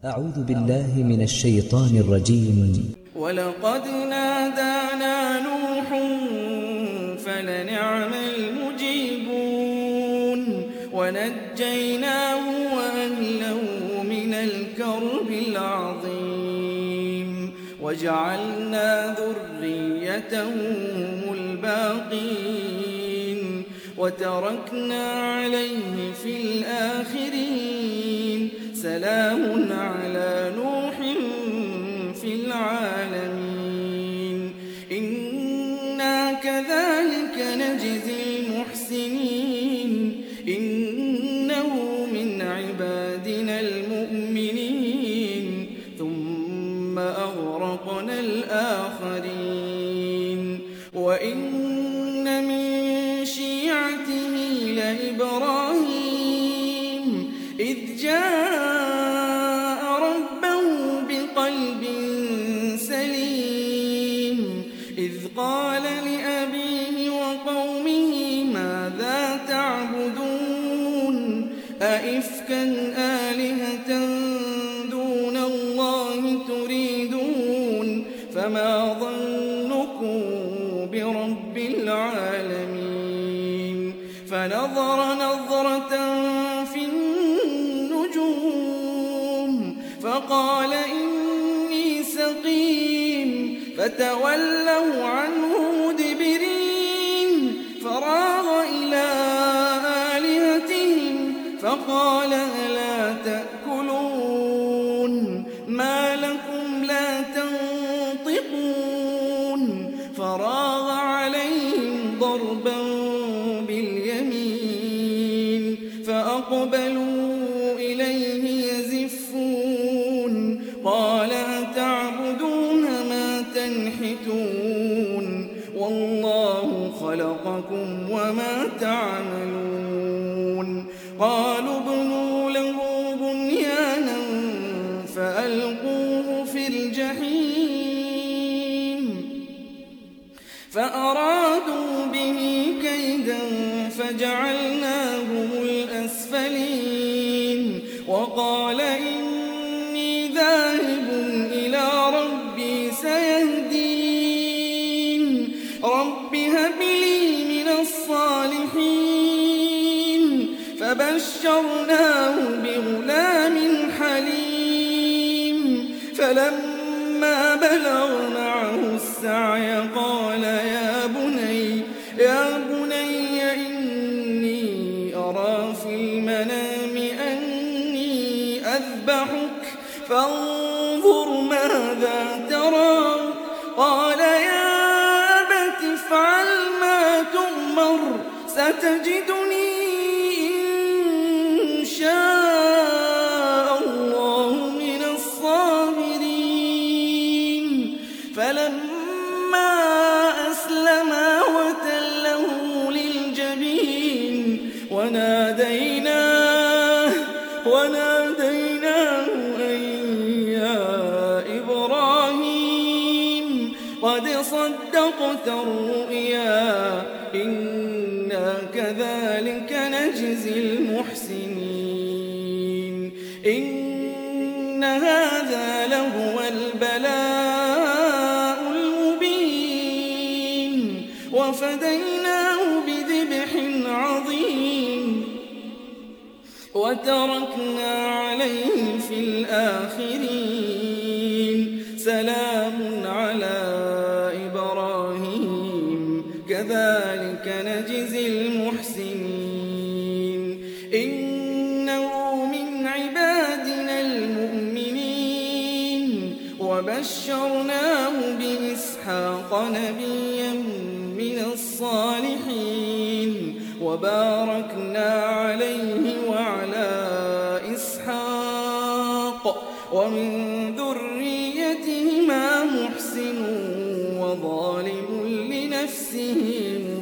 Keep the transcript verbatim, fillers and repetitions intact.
أعوذ بالله من الشيطان الرجيم. ولقد نادانا نوح فلنعم المجيبون ونجيناه وأهله من الكرب العظيم وجعلنا ذريته هم الباقين وتركنا عليه في الآخرين سلام على نوح في العالمين إنا كذلك نجزي المحسنين إنه من عبادنا المؤمنين ثم أغرقنا الآخرين وإن من شيعته لإبراهيم إذ جاء ربه بقلب سليم إذ قال لأبيه وقومه ماذا تعبدون أئفكا آلهة دون الله تريدون فما ظنكم برب العالمين فنظر نظرة في النجوم فقال إني سقيم فتولوا عنه مدبرين فراغ إلى آلهتهم فقال ألا تأكلون ما لكم لا تنطقون فراغ عليهم ضربا باليمين فأقبلوا إليه يزفون قال أتعبدون ما تنحتون والله خلقكم وما تعملون قالوا ابنوا له بنيانا فألقوه في الجحيم فأرادوا به كيدا فجعلناهم الأسفلين وقال إني ذاهب إلى ربي سيهدين رب هب لي من الصالحين فبشرناه بغلام حليم فلما بلغ معه السعي قال يا بني يا بني إني أرى في المنام أني أذبحك فانظر ماذا ترى قال يا أبت افعل ما تؤمر ستجدني إن شاء الله من الصابرين فلما أسلما وتله للجبين وناديناه وناديناه أن يا إبراهيم قد صدقت الرؤيا إنا كذلك نجزي المحسنين إن هذا لهو البلاء المبين وفديناه بذبح عظيم وتركنا عليه في الآخرين سلام على إبراهيم كذلك نجزي المحسنين إنه من عبادنا المؤمنين وبشرناه بإسحاق نبيا من الصالحين وباركنا عليه وعلى إسحاق ومن ذريتهما محسن وظالم لنفسه